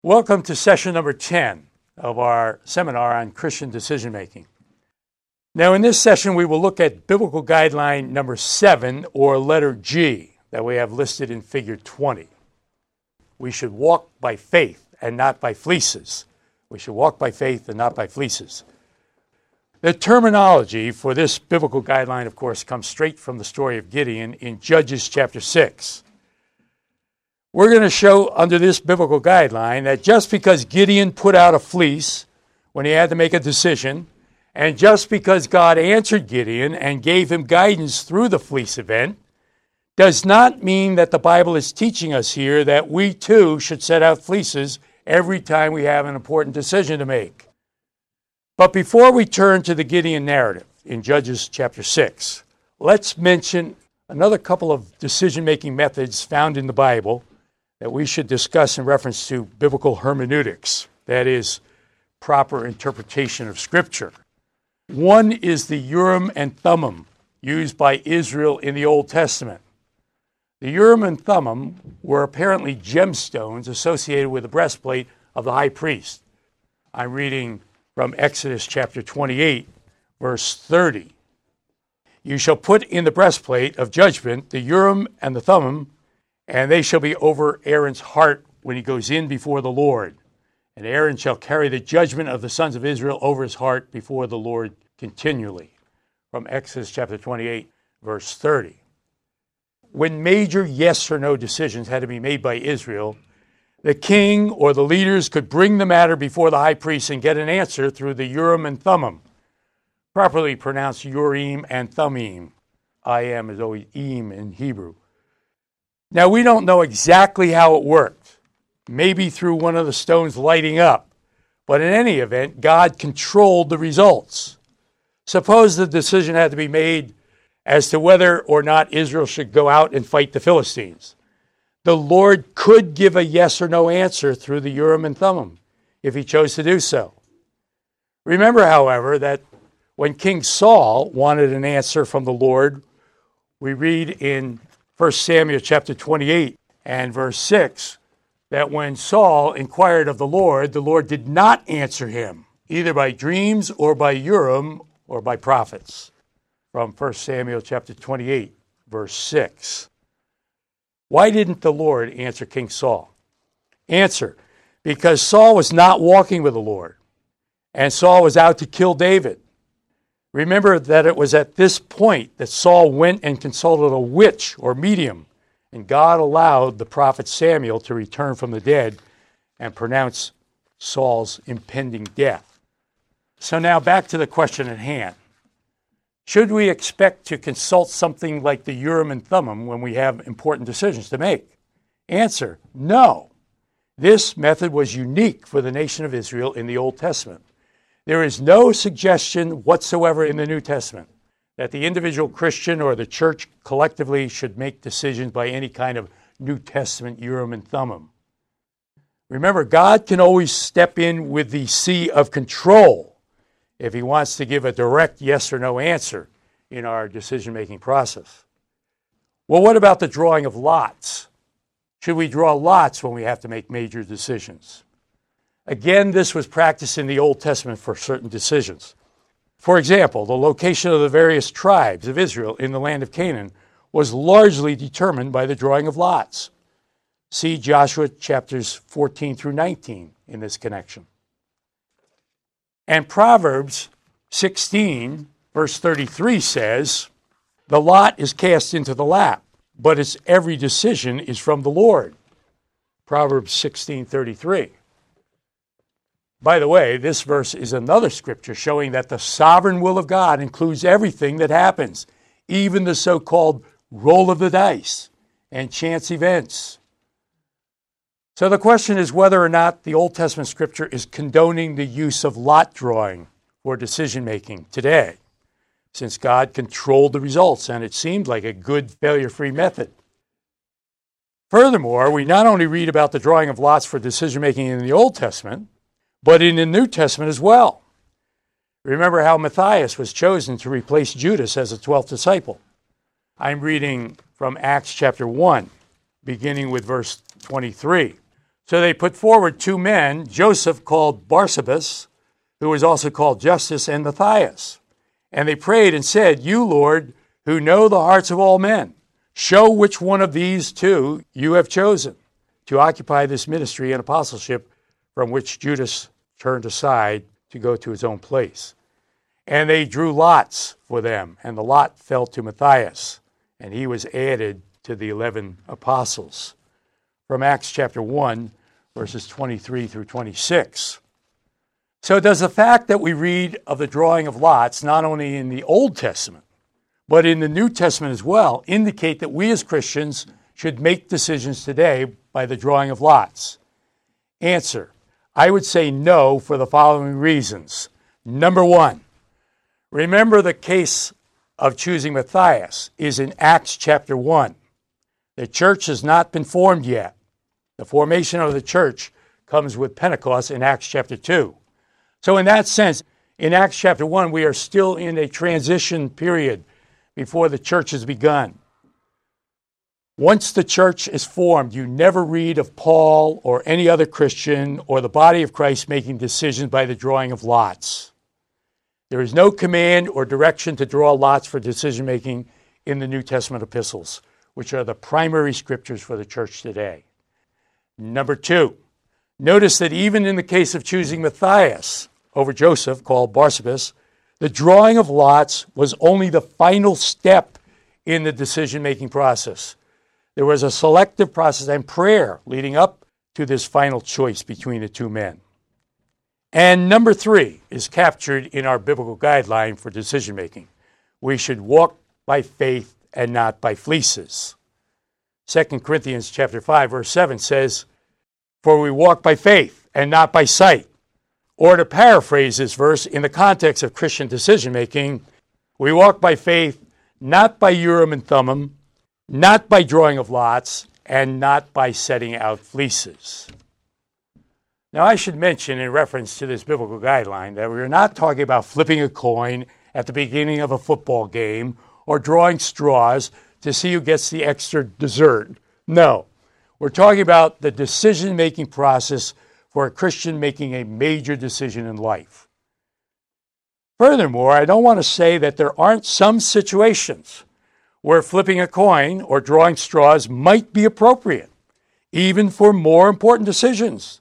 Welcome to session number 10 of our seminar on Christian decision making. Now, in this session, we will look at biblical guideline number 7, or letter G, that we have listed in figure 20. We should walk by faith and not by fleeces. We should walk by faith and not by fleeces. The terminology for this biblical guideline, of course, comes straight from the story of Gideon in Judges chapter 6. We're going to show under this biblical guideline that just because Gideon put out a fleece when he had to make a decision, and just because God answered Gideon and gave him guidance through the fleece event, does not mean that the Bible is teaching us here that we too should set out fleeces every time we have an important decision to make. But before we turn to the Gideon narrative in Judges chapter 6, let's mention another couple of decision-making methods found in the Bible that we should discuss in reference to biblical hermeneutics, that is, proper interpretation of Scripture. One is the Urim and Thummim used by Israel in the Old Testament. The Urim and Thummim were apparently gemstones associated with the breastplate of the high priest. I'm reading from Exodus chapter 28, verse 30. You shall put in the breastplate of judgment the Urim and the Thummim, and they shall be over Aaron's heart when he goes in before the Lord. And Aaron shall carry the judgment of the sons of Israel over his heart before the Lord continually. From Exodus chapter 28, verse 30. When major yes or no decisions had to be made by Israel, the king or the leaders could bring the matter before the high priest and get an answer through the Urim and Thummim, properly pronounced Urim and Thummim. I am is always im in Hebrew. Now, we don't know exactly how it worked, maybe through one of the stones lighting up, but in any event, God controlled the results. Suppose the decision had to be made as to whether or not Israel should go out and fight the Philistines. The Lord could give a yes or no answer through the Urim and Thummim if he chose to do so. Remember, however, that when King Saul wanted an answer from the Lord, we read in 1 Samuel chapter 28 and verse 6, that when Saul inquired of the Lord did not answer him, either by dreams or by Urim or by prophets. From 1 Samuel chapter 28, verse 6. Why didn't the Lord answer King Saul? Answer, because Saul was not walking with the Lord, and Saul was out to kill David. Remember that it was at this point that Saul went and consulted a witch or medium, and God allowed the prophet Samuel to return from the dead and pronounce Saul's impending death. So now back to the question at hand. Should we expect to consult something like the Urim and Thummim when we have important decisions to make? Answer, no. This method was unique for the nation of Israel in the Old Testament. There is no suggestion whatsoever in the New Testament that the individual Christian or the church collectively should make decisions by any kind of New Testament Urim and Thummim. Remember, God can always step in with the C of control if he wants to give a direct yes or no answer in our decision-making process. Well, what about the drawing of lots? Should we draw lots when we have to make major decisions? Again, this was practiced in the Old Testament for certain decisions. For example, the location of the various tribes of Israel in the land of Canaan was largely determined by the drawing of lots. See Joshua chapters 14 through 19 in this connection. And Proverbs 16, verse 33 says, "The lot is cast into the lap, but its every decision is from the Lord." Proverbs 16:33. By the way, this verse is another scripture showing that the sovereign will of God includes everything that happens, even the so-called roll of the dice and chance events. So the question is whether or not the Old Testament scripture is condoning the use of lot drawing for decision-making today, since God controlled the results and it seemed like a good failure-free method. Furthermore, we not only read about the drawing of lots for decision-making in the Old Testament, but in the New Testament as well. Remember how Matthias was chosen to replace Judas as a 12th disciple. I'm reading from Acts chapter 1, beginning with verse 23. So they put forward two men, Joseph called Barsabas, who was also called Justus, and Matthias. And they prayed and said, "You, Lord, who know the hearts of all men, show which one of these two you have chosen to occupy this ministry and apostleship from which Judas turned aside to go to his own place." And they drew lots for them, and the lot fell to Matthias, and he was added to the 11 apostles. From Acts chapter 1, verses 23 through 26. So does the fact that we read of the drawing of lots, not only in the Old Testament, but in the New Testament as well, indicate that we as Christians should make decisions today by the drawing of lots? Answer: I would say no for the following reasons. Number one, remember the case of choosing Matthias is in Acts chapter 1. The church has not been formed yet. The formation of the church comes with Pentecost in Acts chapter 2. So in that sense, in Acts chapter 1, we are still in a transition period before the church has begun. Once the church is formed, you never read of Paul or any other Christian or the body of Christ making decisions by the drawing of lots. There is no command or direction to draw lots for decision-making in the New Testament epistles, which are the primary scriptures for the church today. Number two, notice that even in the case of choosing Matthias over Joseph, called Barsabas, the drawing of lots was only the final step in the decision-making process. There was a selective process and prayer leading up to this final choice between the two men. And number three is captured in our biblical guideline for decision-making. We should walk by faith and not by fleeces. 2 Corinthians chapter 5, verse 7 says, "For we walk by faith and not by sight." Or to paraphrase this verse in the context of Christian decision-making, we walk by faith not by Urim and Thummim, not by drawing of lots, and not by setting out fleeces. Now, I should mention in reference to this biblical guideline that we're not talking about flipping a coin at the beginning of a football game or drawing straws to see who gets the extra dessert. No, we're talking about the decision-making process for a Christian making a major decision in life. Furthermore, I don't want to say that there aren't some situations where flipping a coin or drawing straws might be appropriate, even for more important decisions.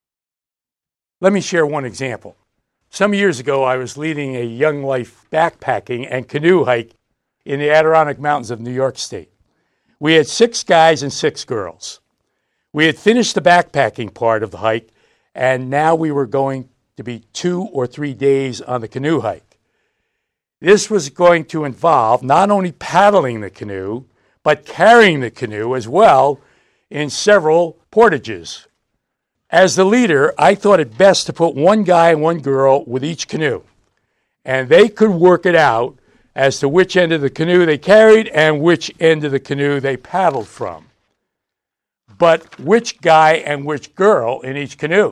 Let me share one example. Some years ago, I was leading a Young Life backpacking and canoe hike in the Adirondack Mountains of New York State. We had 6 guys and 6 girls. We had finished the backpacking part of the hike, and now we were going to be 2 or 3 days on the canoe hike. This was going to involve not only paddling the canoe, but carrying the canoe as well in several portages. As the leader, I thought it best to put one guy and one girl with each canoe, and they could work it out as to which end of the canoe they carried and which end of the canoe they paddled from. But which guy and which girl in each canoe?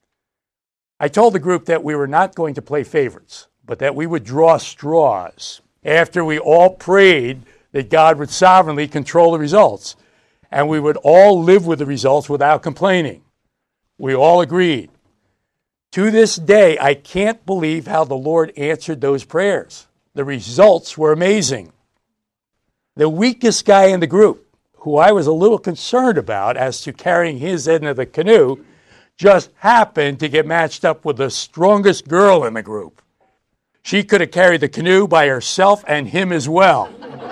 I told the group that we were not going to play favorites, but that we would draw straws after we all prayed that God would sovereignly control the results, and we would all live with the results without complaining. We all agreed. To this day, I can't believe how the Lord answered those prayers. The results were amazing. The weakest guy in the group, who I was a little concerned about as to carrying his end of the canoe, just happened to get matched up with the strongest girl in the group. She could have carried the canoe by herself and him as well.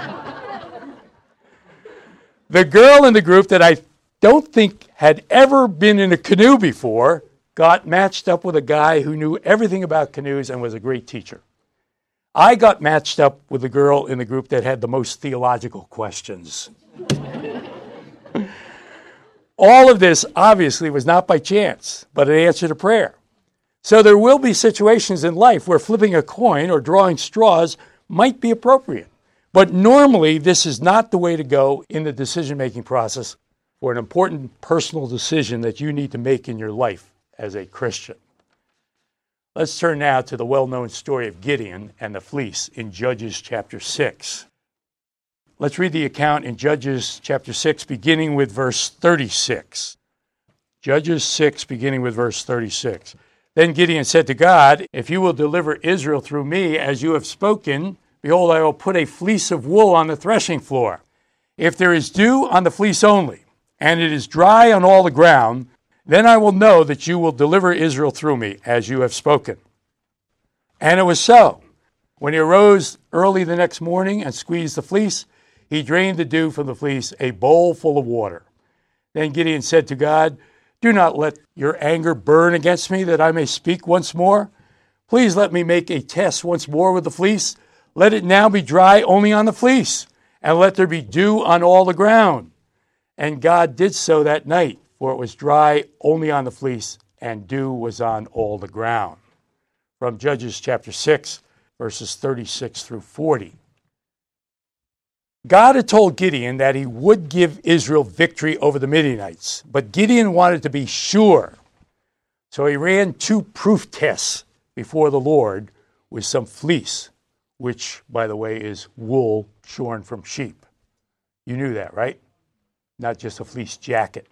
The girl in the group that I don't think had ever been in a canoe before got matched up with a guy who knew everything about canoes and was a great teacher. I got matched up with the girl in the group that had the most theological questions. All of this obviously was not by chance, but an answer to prayer. So there will be situations in life where flipping a coin or drawing straws might be appropriate. But normally, this is not the way to go in the decision-making process for an important personal decision that you need to make in your life as a Christian. Let's turn now to the well-known story of Gideon and the fleece in Judges chapter 6. Let's read the account in Judges chapter 6, beginning with verse 36. Judges 6, beginning with verse 36. Then Gideon said to God, if you will deliver Israel through me as you have spoken, behold, I will put a fleece of wool on the threshing floor. If there is dew on the fleece only, and it is dry on all the ground, then I will know that you will deliver Israel through me as you have spoken. And it was so. When he arose early the next morning and squeezed the fleece, he drained the dew from the fleece, a bowl full of water. Then Gideon said to God, do not let your anger burn against me that I may speak once more. Please let me make a test once more with the fleece. Let it now be dry only on the fleece, and let there be dew on all the ground. And God did so that night, for it was dry only on the fleece, and dew was on all the ground. From Judges chapter 6, verses 36 through 40. God had told Gideon that he would give Israel victory over the Midianites, but Gideon wanted to be sure. So he ran 2 proof tests before the Lord with some fleece, which, by the way, is wool shorn from sheep. You knew that, right? Not just a fleece jacket.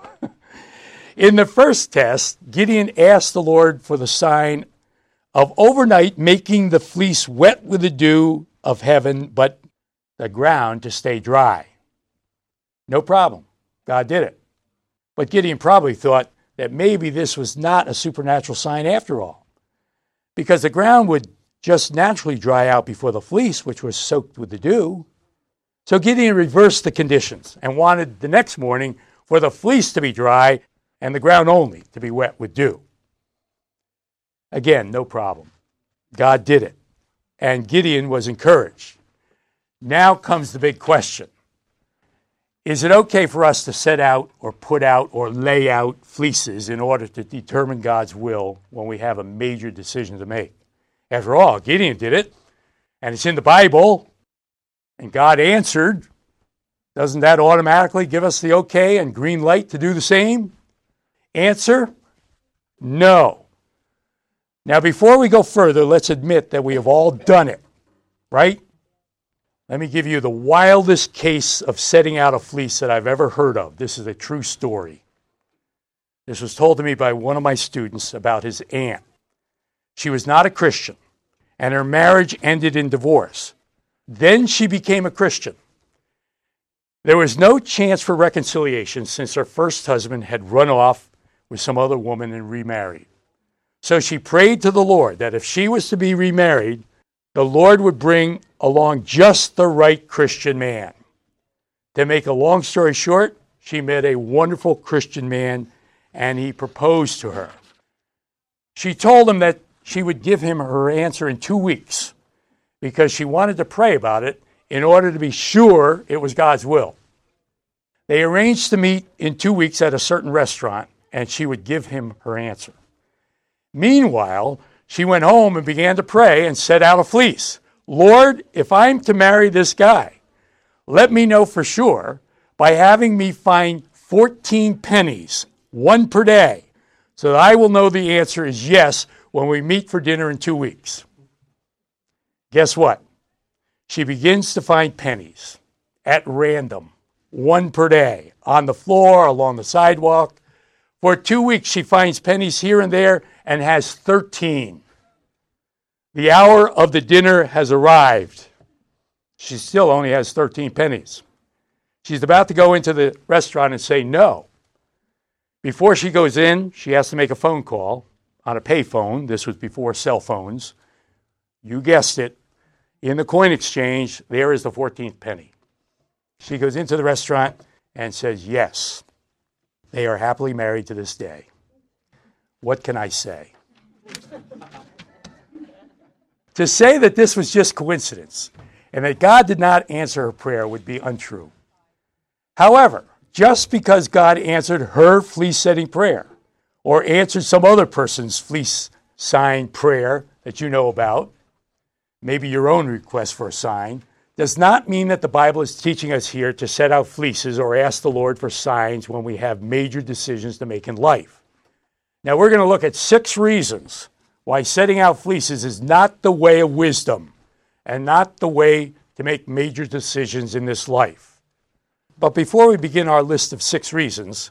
In the first test, Gideon asked the Lord for the sign of overnight making the fleece wet with the dew of heaven, but the ground to stay dry. No problem. God did it. But Gideon probably thought that maybe this was not a supernatural sign after all, because the ground would just naturally dry out before the fleece, which was soaked with the dew. So Gideon reversed the conditions and wanted the next morning for the fleece to be dry and the ground only to be wet with dew. Again, no problem. God did it, and Gideon was encouraged. Now comes the big question. Is it okay for us to set out or put out or lay out fleeces in order to determine God's will when we have a major decision to make? After all, Gideon did it, and it's in the Bible, and God answered. Doesn't that automatically give us the okay and green light to do the same? Answer, no. Now, before we go further, let's admit that we have all done it, right? Let me give you the wildest case of setting out a fleece that I've ever heard of. This is a true story. This was told to me by one of my students about his aunt. She was not a Christian, and her marriage ended in divorce. Then she became a Christian. There was no chance for reconciliation since her first husband had run off with some other woman and remarried. So she prayed to the Lord that if she was to be remarried, the Lord would bring along just the right Christian man. To make a long story short, she met a wonderful Christian man, and he proposed to her. She told him that she would give him her answer in 2 weeks because she wanted to pray about it in order to be sure it was God's will. They arranged to meet in 2 weeks at a certain restaurant, and she would give him her answer. Meanwhile, she went home and began to pray and set out a fleece. Lord, if I'm to marry this guy, let me know for sure by having me find 14 pennies, 1 per day, so that I will know the answer is yes when we meet for dinner in 2 weeks. Guess what? She begins to find pennies at random, 1 per day, on the floor, along the sidewalk. For 2 weeks, she finds pennies here and there and has 13. The hour of the dinner has arrived. She still only has 13 pennies. She's about to go into the restaurant and say no. Before she goes in, she has to make a phone call on a payphone. This was before cell phones. You guessed it. In the coin exchange, there is the 14th penny. She goes into the restaurant and says yes. They are happily married to this day. What can I say? To say that this was just coincidence and that God did not answer her prayer would be untrue. However, just because God answered her fleece-setting prayer or answered some other person's fleece sign prayer that you know about, maybe your own request for a sign, does not mean that the Bible is teaching us here to set out fleeces or ask the Lord for signs when we have major decisions to make in life. Now, we're going to look at 6 reasons why setting out fleeces is not the way of wisdom and not the way to make major decisions in this life. But before we begin our list of 6 reasons,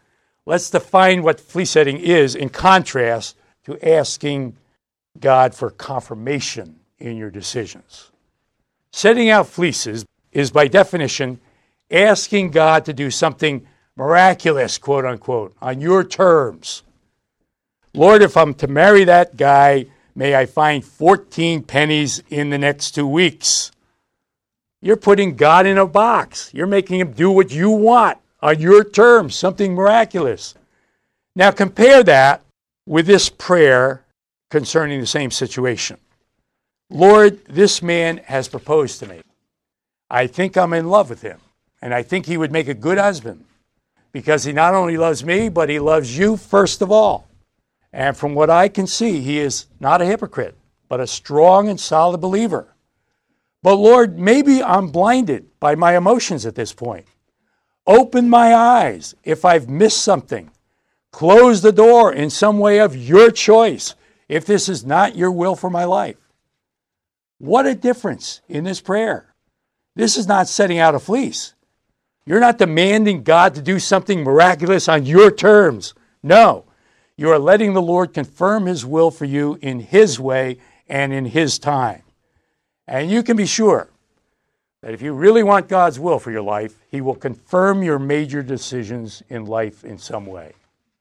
let's define what fleece setting is in contrast to asking God for confirmation in your decisions. Setting out fleeces is by definition asking God to do something miraculous, quote unquote, on your terms. Lord, if I'm to marry that guy, may I find 14 pennies in the next 2 weeks. You're putting God in a box. You're making him do what you want on your terms, something miraculous. Now compare that with this prayer concerning the same situation. Lord, this man has proposed to me. I think I'm in love with him, and I think he would make a good husband because he not only loves me, but he loves you first of all. And from what I can see, he is not a hypocrite, but a strong and solid believer. But Lord, maybe I'm blinded by my emotions at this point. Open my eyes if I've missed something. Close the door in some way of your choice if this is not your will for my life. What a difference in this prayer. This is not setting out a fleece. You're not demanding God to do something miraculous on your terms. No, you are letting the Lord confirm his will for you in his way and in his time. And you can be sure that if you really want God's will for your life, he will confirm your major decisions in life in some way.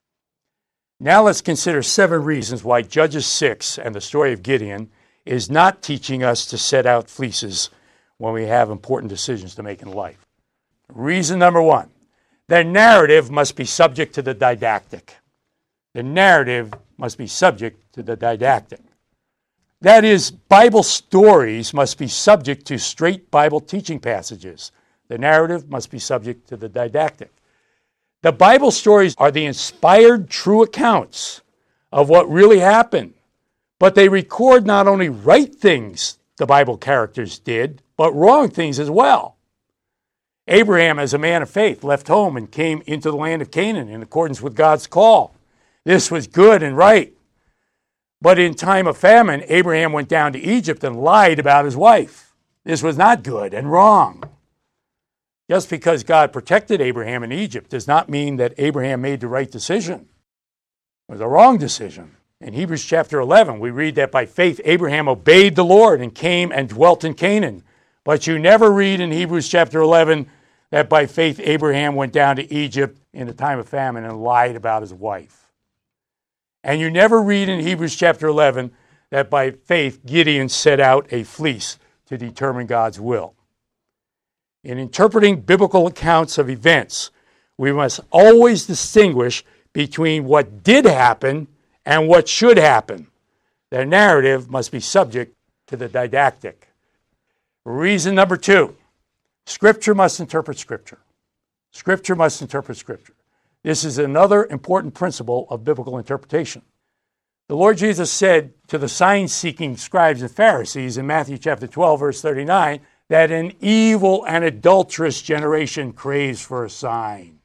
Now let's consider 7 reasons why Judges 6 and the story of Gideon is not teaching us to set out fleeces when we have important decisions to make in life. Reason number 1, the narrative must be subject to the didactic. The narrative must be subject to the didactic. That is, Bible stories must be subject to straight Bible teaching passages. The narrative must be subject to the didactic. The Bible stories are the inspired true accounts of what really happened, but they record not only right things the Bible characters did, but wrong things as well. Abraham, as a man of faith, left home and came into the land of Canaan in accordance with God's call. This was good and right. But in time of famine, Abraham went down to Egypt and lied about his wife. This was not good and wrong. Just because God protected Abraham in Egypt does not mean that Abraham made the right decision. It was a wrong decision. In Hebrews chapter 11, we read that by faith Abraham obeyed the Lord and came and dwelt in Canaan. But you never read in Hebrews chapter 11 that by faith Abraham went down to Egypt in the time of famine and lied about his wife. And you never read in Hebrews chapter 11 that by faith Gideon set out a fleece to determine God's will. In interpreting biblical accounts of events, we must always distinguish between what did happen and what should happen. The narrative must be subject to the didactic. Reason number 2, Scripture must interpret Scripture. Scripture must interpret Scripture. This is another important principle of biblical interpretation. The Lord Jesus said to the sign-seeking scribes and Pharisees in Matthew chapter 12, verse 39, that an evil and adulterous generation craves for a sign.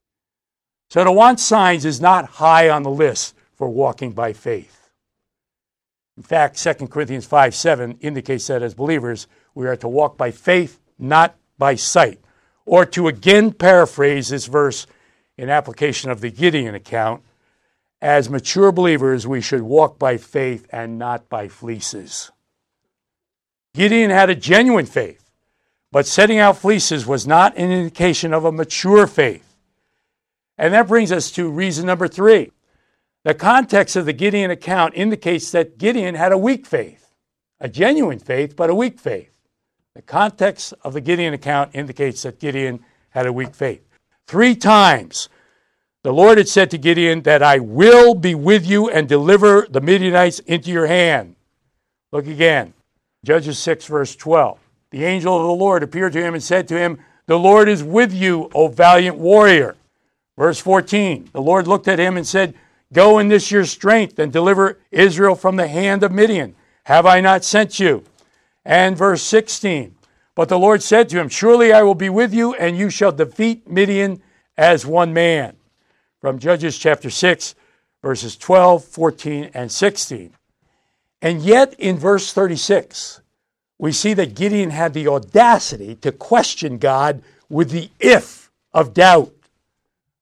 So to want signs is not high on the list for walking by faith. In fact, 2 Corinthians 5:7 indicates that as believers, we are to walk by faith, not by sight. Or to again paraphrase this verse in application of the Gideon account, as mature believers, we should walk by faith and not by fleeces. Gideon had a genuine faith, but setting out fleeces was not an indication of a mature faith. And that brings us to reason number 3. The context of the Gideon account indicates that Gideon had a weak faith, a genuine faith, but a weak faith. The context of the Gideon account indicates that Gideon had a weak faith. 3 times, the Lord had said to Gideon that I will be with you and deliver the Midianites into your hand. Look again, Judges 6, verse 12. The angel of the Lord appeared to him and said to him, the Lord is with you, O valiant warrior. Verse 14, the Lord looked at him and said, go in this your strength and deliver Israel from the hand of Midian. Have I not sent you? And verse 16, but the Lord said to him, surely I will be with you, and you shall defeat Midian as one man. From Judges chapter 6, verses 12, 14, and 16. And yet in verse 36, we see that Gideon had the audacity to question God with the if of doubt.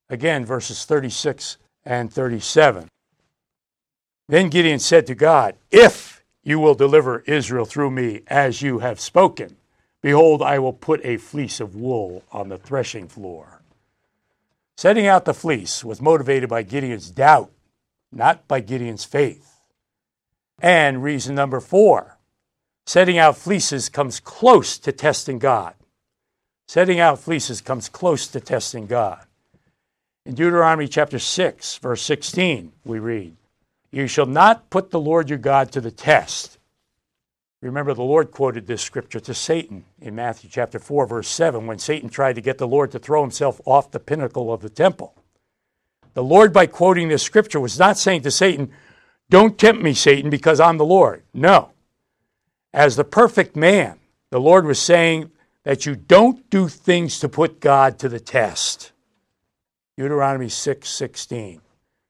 Again, verses 36 and 37. Then Gideon said to God, "If you will deliver Israel through me as you have spoken, behold, I will put a fleece of wool on the threshing floor." Setting out the fleece was motivated by Gideon's doubt, not by Gideon's faith. And reason number 4, setting out fleeces comes close to testing God. Setting out fleeces comes close to testing God. In Deuteronomy chapter 6, verse 16, we read, "You shall not put the Lord your God to the test." Remember, the Lord quoted this scripture to Satan in Matthew chapter 4, verse 7, when Satan tried to get the Lord to throw himself off the pinnacle of the temple. The Lord, by quoting this scripture, was not saying to Satan, "Don't tempt me, Satan, because I'm the Lord." No. As the perfect man, the Lord was saying that you don't do things to put God to the test. Deuteronomy 6:16.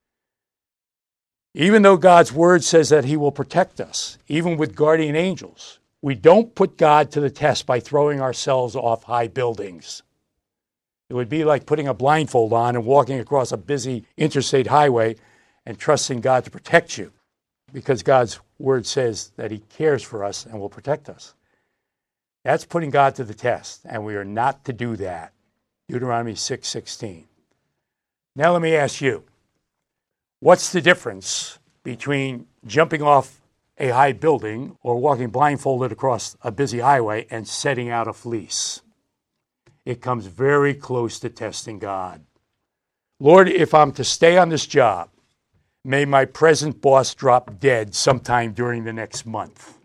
Even though God's word says that he will protect us, even with guardian angels, we don't put God to the test by throwing ourselves off high buildings. It would be like putting a blindfold on and walking across a busy interstate highway and trusting God to protect you, because God's word says that he cares for us and will protect us. That's putting God to the test, and we are not to do that. Deuteronomy 6:16. Now let me ask you, what's the difference between jumping off a high building or walking blindfolded across a busy highway and setting out a fleece? It comes very close to testing God. Lord, if I'm to stay on this job, may my present boss drop dead sometime during the next month.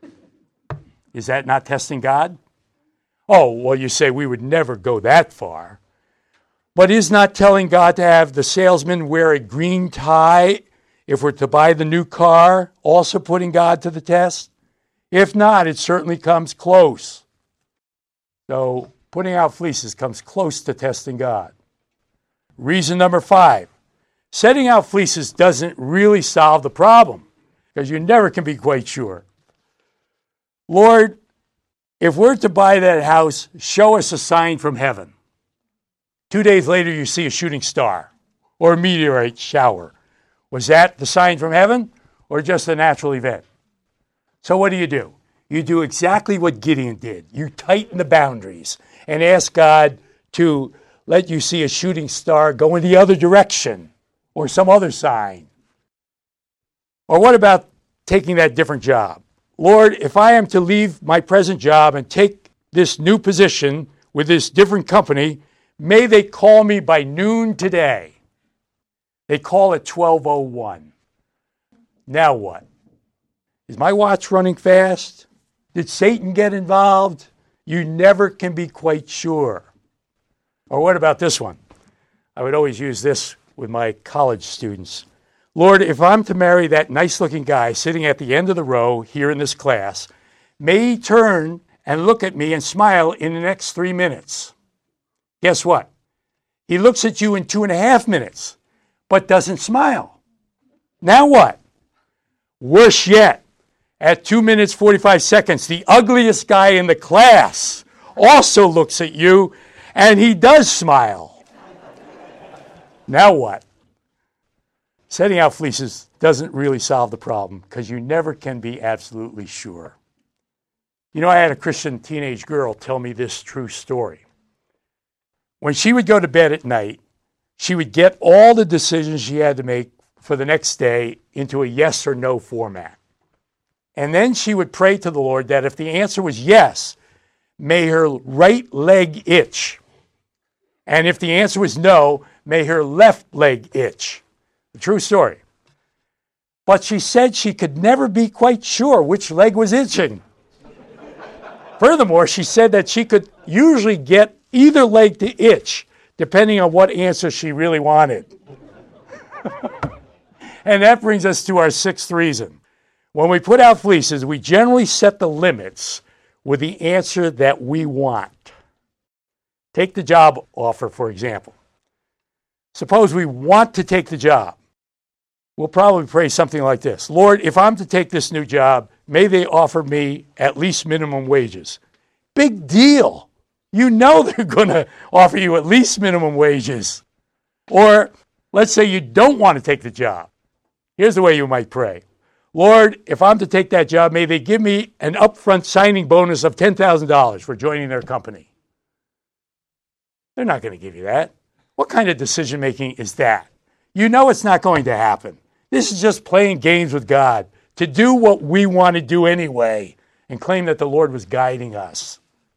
Is that not testing God? Oh, well, you say we would never go that far. But is not telling God to have the salesman wear a green tie if we're to buy the new car also putting God to the test? If not, it certainly comes close. So putting out fleeces comes close to testing God. Reason number 5, setting out fleeces doesn't really solve the problem, because you never can be quite sure. Lord, if we're to buy that house, show us a sign from heaven. 2 days later, you see a shooting star or a meteorite shower. Was that the sign from heaven or just a natural event? So what do? You do exactly what Gideon did. You tighten the boundaries and ask God to let you see a shooting star go in the other direction or some other sign. Or what about taking that different job? Lord, if I am to leave my present job and take this new position with this different company, may they call me by noon today. They call at 12:01. Now what? Is my watch running fast? Did Satan get involved? You never can be quite sure. Or what about this one? I would always use this with my college students. Lord, if I'm to marry that nice-looking guy sitting at the end of the row here in this class, may he turn and look at me and smile in the next 3 minutes. Guess what? He looks at you in 2.5 minutes, but doesn't smile. Now what? Worse yet, at 2 minutes, 45 seconds, the ugliest guy in the class also looks at you, and he does smile. Now what? Setting out fleeces doesn't really solve the problem, because you never can be absolutely sure. You know, I had a Christian teenage girl tell me this true story. When she would go to bed at night, she would get all the decisions she had to make for the next day into a yes or no format. And then she would pray to the Lord that if the answer was yes, may her right leg itch. And if the answer was no, may her left leg itch. The true story. But she said she could never be quite sure which leg was itching. Furthermore, she said that she could usually get either leg to itch, depending on what answer she really wanted. And that brings us to our 6th reason. When we put out fleeces, we generally set the limits with the answer that we want. Take the job offer, for example. Suppose we want to take the job. We'll probably pray something like this. Lord, if I'm to take this new job, may they offer me at least minimum wages. Big deal. You know they're going to offer you at least minimum wages. Or let's say you don't want to take the job. Here's the way you might pray. Lord, if I'm to take that job, may they give me an upfront signing bonus of $10,000 for joining their company. They're not going to give you that. What kind of decision making is that? You know it's not going to happen. This is just playing games with God to do what we want to do anyway and claim that the Lord was guiding us.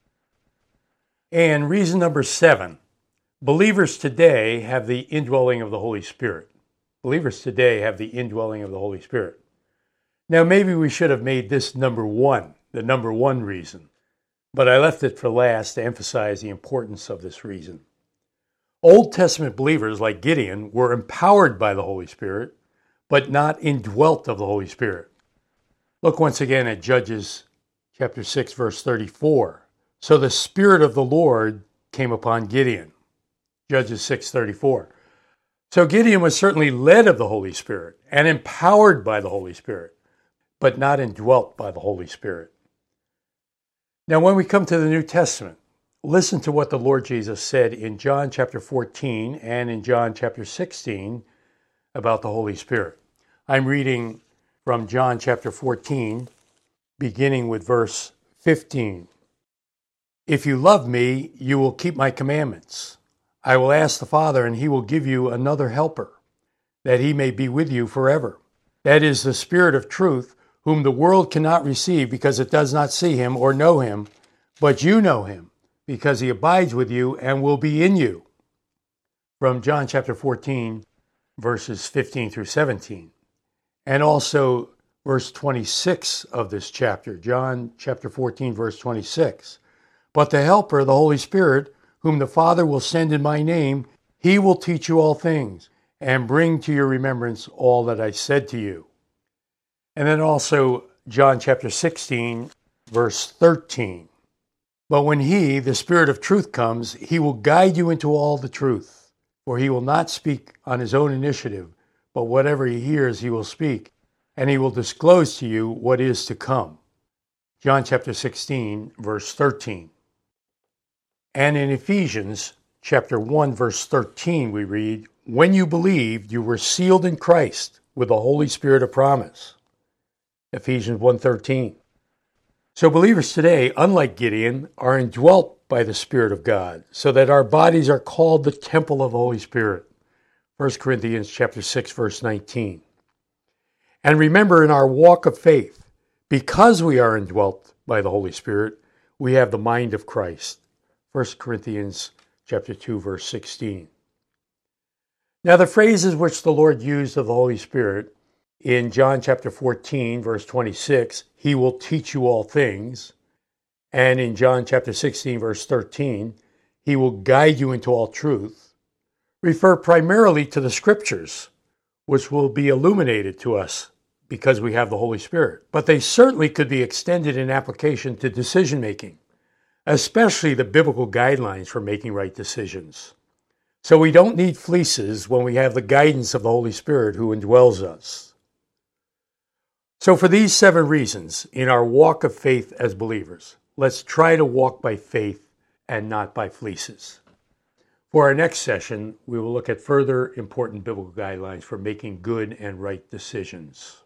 And reason number 7, believers today have the indwelling of the Holy Spirit. Believers today have the indwelling of the Holy Spirit. Now, maybe we should have made this number 1, the number 1 reason, but I left it for last to emphasize the importance of this reason. Old Testament believers like Gideon were empowered by the Holy Spirit, but not indwelt of the Holy Spirit. Look once again at Judges chapter 6, verse 34. So the Spirit of the Lord came upon Gideon. Judges 6:34. So Gideon was certainly led of the Holy Spirit and empowered by the Holy Spirit, but not indwelt by the Holy Spirit. Now, when we come to the New Testament, listen to what the Lord Jesus said in John chapter 14 and in John chapter 16 about the Holy Spirit. I'm reading from John chapter 14, beginning with verse 15. If you love me, you will keep my commandments. I will ask the Father, and he will give you another helper, that he may be with you forever. That is the Spirit of truth, whom the world cannot receive because it does not see him or know him, but you know him, because he abides with you and will be in you. From John chapter 14, verses 15 through 17. And also verse 26 of this chapter, John chapter 14, verse 26. But the Helper, the Holy Spirit, whom the Father will send in my name, he will teach you all things and bring to your remembrance all that I said to you. And then also John chapter 16, verse 13. But when he, the Spirit of truth, comes, he will guide you into all the truth. For he will not speak on his own initiative, but whatever he hears he will speak, and he will disclose to you what is to come. John chapter 16, verse 13. And in Ephesians chapter 1, verse 13, we read, when you believed, you were sealed in Christ with the Holy Spirit of promise. Ephesians 1:13. So believers today, unlike Gideon, are indwelt by the Spirit of God, so that our bodies are called the temple of the Holy Spirit. 1 Corinthians chapter 6, verse 19. And remember, in our walk of faith, because we are indwelt by the Holy Spirit, we have the mind of Christ. 1 Corinthians chapter 2, verse 16. Now, the phrases which the Lord used of the Holy Spirit in John chapter 14, verse 26, he will teach you all things, and in John chapter 16, verse 13, he will guide you into all truth, refer primarily to the Scriptures, which will be illuminated to us because we have the Holy Spirit. But they certainly could be extended in application to decision making, especially the biblical guidelines for making right decisions. So we don't need fleeces when we have the guidance of the Holy Spirit who indwells us. So for these 7 reasons, in our walk of faith as believers, let's try to walk by faith and not by fleeces. For our next session, we will look at further important biblical guidelines for making good and right decisions.